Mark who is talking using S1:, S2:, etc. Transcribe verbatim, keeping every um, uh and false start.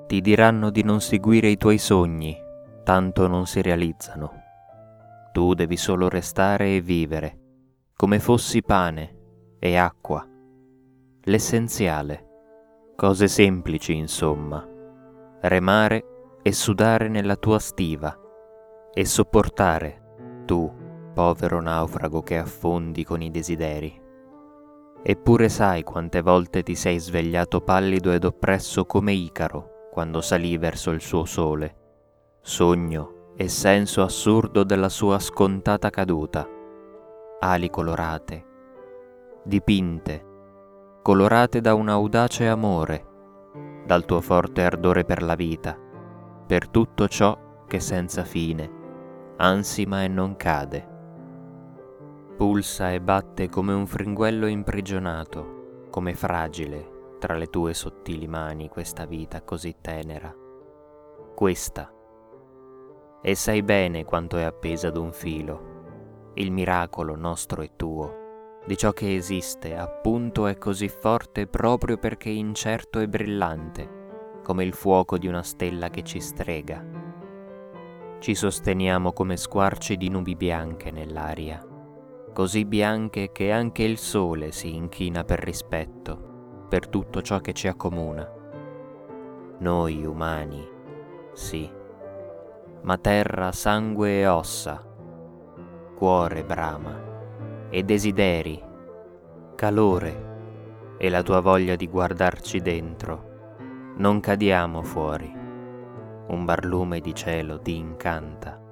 S1: Ti diranno di non seguire i tuoi sogni, tanto non si realizzano. Tu devi solo restare e vivere, come fossi pane e acqua, l'essenziale, cose semplici insomma, remare e sudare nella tua stiva e sopportare, tu, povero naufrago che affondi con i desideri. Eppure sai quante volte ti sei svegliato pallido ed oppresso come Icaro quando salì verso il suo sole, sogno e senso assurdo della sua scontata caduta, ali colorate, dipinte, colorate da un audace amore, dal tuo forte ardore per la vita, per tutto ciò che senza fine ansima e non cade. Pulsa e batte come un fringuello imprigionato, come fragile tra le tue sottili mani questa vita così tenera. Questa. E sai bene quanto è appesa ad un filo, il miracolo nostro e tuo, di ciò che esiste, appunto è così forte proprio perché incerto e brillante, come il fuoco di una stella che ci strega. Ci sosteniamo come squarci di nubi bianche nell'aria, così bianche che anche il sole si inchina per rispetto, per tutto ciò che ci accomuna. Noi umani, sì, ma terra, sangue e ossa, cuore brama, e desideri, calore, e la tua voglia di guardarci dentro. Non cadiamo fuori, un barlume di cielo ti incanta.